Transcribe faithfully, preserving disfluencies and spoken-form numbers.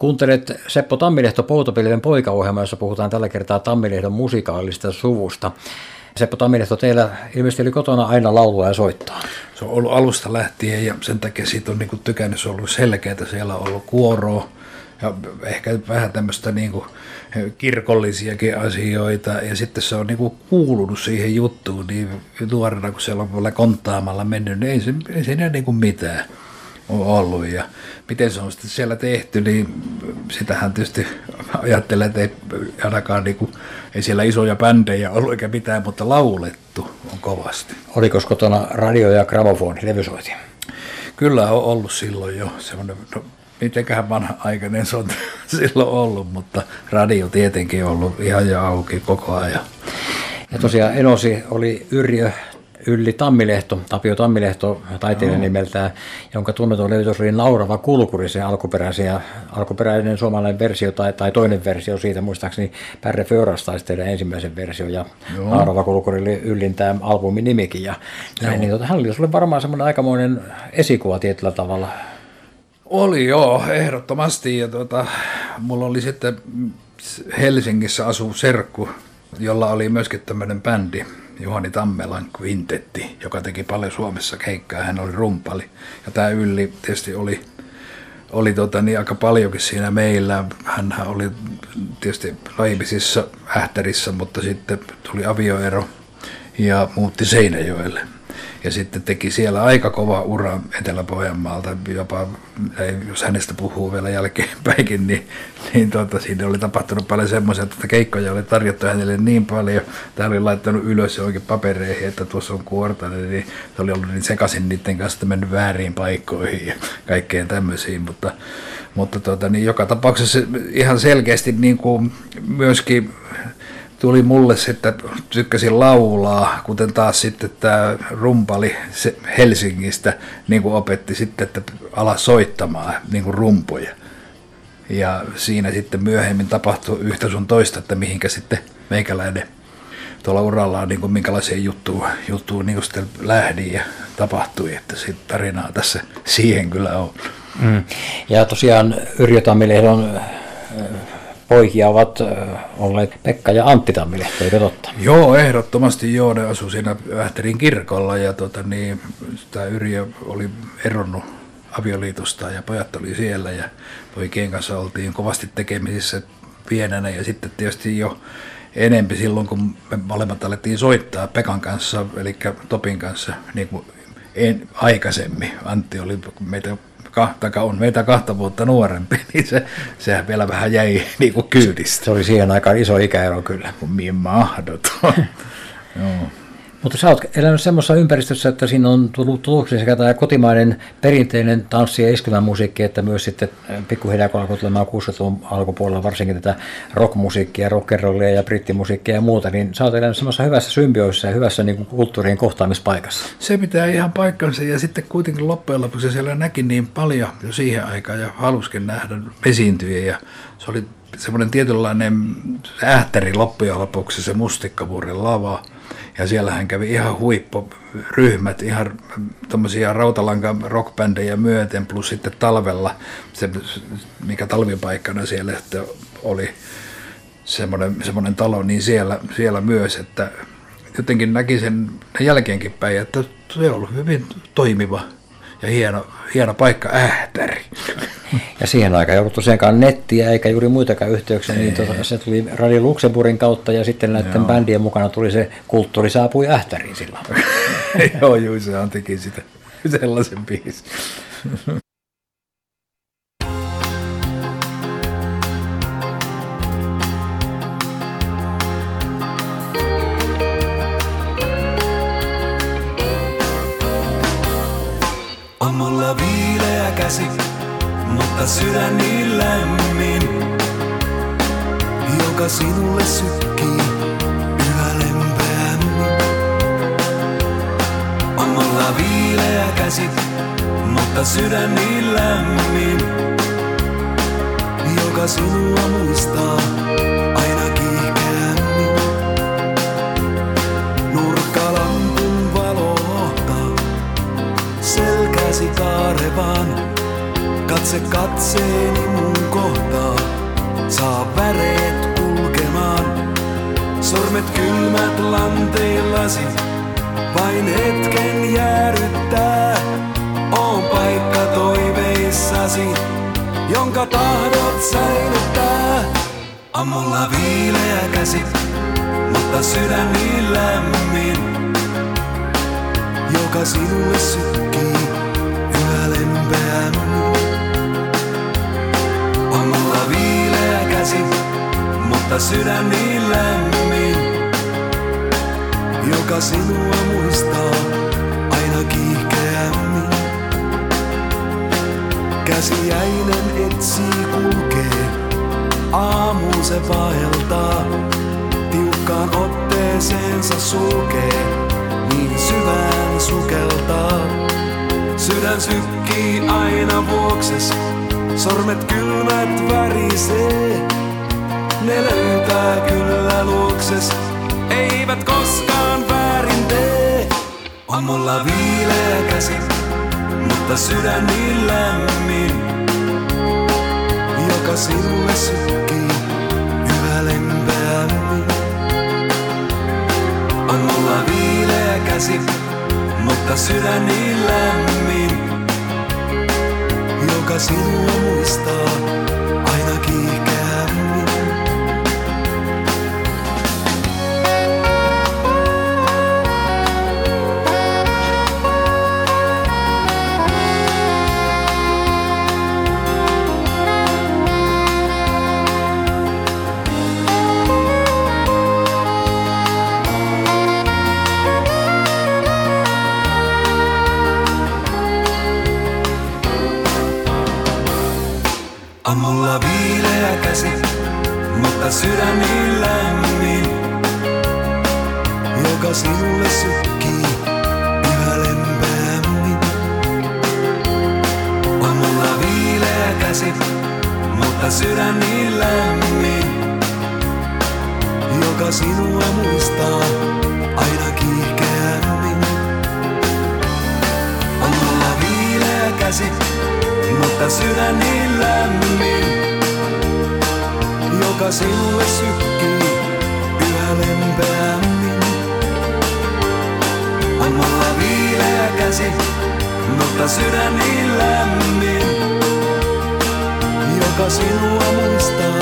Kuuntelet Seppo Tammilehto Poutopilven poikaohjelma, jossa puhutaan tällä kertaa Tammilehdon musikaalista suvusta. Seppo Tammilehto, teillä ilmeisesti oli kotona aina laulua ja soittaa. Se on ollut alusta lähtien ja sen takia siitä on niinku tykännyt, se on ollut selkeää, siellä on ollut kuoroa ja ehkä vähän tämmöistä niinku kirkollisiakin asioita ja sitten se on niinku kuulunut siihen juttuun niin nuorena, kun siellä on vielä konttaamalla mennyt, niin ei, se, ei siinä niinku mitään on ollut ja miten se on sitten siellä tehty, niin sitähän tietysti ajattelee, että ei ainakaan niinku, ei siellä isoja bändejä ollut eikä mitään, mutta laulettu on kovasti. Oliko kotona radio ja gramofoni, levysoitin? Kyllä on ollut silloin jo semmoinen, no mitenköhän vanha-aikainen se on silloin ollut, mutta radio tietenkin on ollut ihan ja auki koko ajan. Ja tosiaan enosi oli Yrjö Ylli Tammilehto, Tapio Tammilehto taiteilijan no. nimeltään, jonka tunneton levitys oli Naurava kulkuri, se alkuperäinen, alkuperäinen suomalainen versio tai, tai toinen versio siitä, muistaakseni Pärre Föras taisi tehdä ensimmäisen versio ja Joo. Naurava kulkuri oli Yllin tämä albumin nimikin. Ja, näin, niin, tota, hän oli sulle varmaan semmoinen aikamoinen esikuva tietyllä tavalla. Oli joo, ehdottomasti ja tuota, mulla oli sitten Helsingissä asu serkku, jolla oli myöskin tämmöinen bändi, Juhani Tammelan Quintetti, joka teki paljon Suomessa keikkaa, hän oli rumpali. Ja tämä Ylli tietysti oli, oli tota, niin aika paljonkin siinä meillä. Hänhän oli tietysti Laibisissa Ähtärissä, mutta sitten tuli avioero ja muutti Seinäjoelle. Ja sitten teki siellä aika kova ura Etelä-Pohjanmaalta, jopa jos hänestä puhuu vielä jälkeenpäinkin, niin, niin tuota, siinä oli tapahtunut paljon semmoisia, että keikkoja oli tarjottu hänelle niin paljon. Tämä oli laittanut ylös oikein papereihin, että tuossa on kuortainen, niin se oli ollut niin sekaisin niiden kanssa, että mennyt vääriin paikkoihin ja kaikkeen tämmöisiin, mutta, mutta tuota, niin joka tapauksessa ihan selkeästi niin kuin myöskin tuli mulle se, että tykkäsin laulaa, kuten taas sitten tämä rumpali Helsingistä niin kuin opetti sitten, että ala soittamaan niin kuin rumpuja. Ja siinä sitten myöhemmin tapahtui yhtä sun toista, että mihinkä sitten meikäläinen tuolla urallaan niin kuin minkälaisia juttuja, juttuja niin kuin sitten lähdin ja tapahtui, että siitä tarinaa tässä siihen kyllä on. Mm. Ja tosiaan Yrjö Tammilehdon poikia ovat olleet Pekka ja Antti Tammilehto, eikö totta? Joo, ehdottomasti joo, ne asui siinä Ähtärin kirkolla ja tota, niin, tämä Yrjö oli eronnut avioliitosta ja pojat oli siellä ja poikien kanssa oltiin kovasti tekemisissä pienenä ja sitten tietysti jo enempi silloin, kun me molemmat alettiin soittaa Pekan kanssa, eli Topin kanssa, niin kuin en, aikaisemmin. Antti oli meitä kahta, on meitä kahta vuotta nuorempi, niin se, sehän vielä vähän jäi niin kuin kyydistä. Se oli siihen aikaan iso ikäero kyllä. Mien mahdoton. Joo. Mutta sä oot elänyt semmoisessa ympäristössä, että siinä on tullut tuloksi sekä tämä kotimainen perinteinen tanssi- ja iskelmämusiikki, että myös sitten pikkuhiljaa kun alkoi tulemaan kuusikymmentäluvun alkupuolella varsinkin tätä rockmusiikkia, rock'n'rollia ja brittimusiikkia ja muuta, niin sä oot elänyt semmoisessa hyvässä symbioissa ja hyvässä niin kuin kulttuurien kohtaamispaikassa. Se pitää ihan paikkansa ja sitten kuitenkin loppujen lopuksi siellä näki niin paljon jo siihen aikaan ja haluskin nähdä esiintyjiä ja se oli semmoinen tietynlainen Ähtäri loppujen lopuksi se Mustikkavuoren lava. Ja siellähän kävi ihan huippuryhmät, ihan tommosia rautalanka rockbändejä myöten, plus sitten talvella, se, mikä talvipaikkana siellä että oli semmoinen, semmoinen talo, niin siellä, siellä myös, että jotenkin näki sen jälkeenkin päin, että se on ollut hyvin toimiva ja hieno, hieno paikka Ähtäri. Ja siihen aikaan ei ollut tosiaankaan nettiä eikä juuri muitakaan yhteyksiä, niin tuota, se tuli Radio Luxemburgin kautta ja sitten näiden Joo. bändien mukana tuli se Kulttuuri saapui Ähtäriin silloin. Joo, juu, sehän teki sitä sellaisen biisin. On mulla viileä käsi, mutta sydän niin lämmin, joka sinulle sykkii yhä lempeämmin. On mulla viileä käsi, mutta sydän niin lämmin, joka sinua muistaa aina kiihkeämmin. Nurkkalampun valo ohtaa selkäsi kaarevaan. Katse katseeni mun johtaa, saa väreet kulkemaan. Sormet kylmät lanteillasi, vain hetken jäädyttää. On paikka toiveissasi, jonka tahdot säilyttää. On mulla viileä käsi, mutta sydän niin lämmin, joka sinulle sykkii yhä lempeämmin. On mulla viileä käsi, mutta sydän niin lämmin, joka sinua muistaa aina kiihkeämmin. Käsiäinen etsii kulkee, aamuun se vaeltaa, tiukkaan otteeseensa sulkee, niin syvään sukeltaa. Sydän sykkii aina vuokses, sormet kylmät värisee. Ne löytää kyllä luokses, eivät koskaan väärin tee. On mulla viileä käsi, mutta sydän niin lämmin, joka sinulle sykkii yhä lempeämmin. On mulla viileä käsi, mutta sydän niin lämmin, joka sinua muistaa aina kiihkeämmin. On mulla viileä käsi, mutta sydän niin lämmin, joka sinulle sykkii yhä lempeämmin. On mulla viileä käsi, mutta sydän niin lämmin, joka sinua muistaa aina kiihkeämmin. On mulla viileä käsi, mutta sydän niin lämmin, joka sinulle sykkii yhä lempeämmin. On mulla viileä käsi, mutta sydän niin lämmin, joka sinua muistaa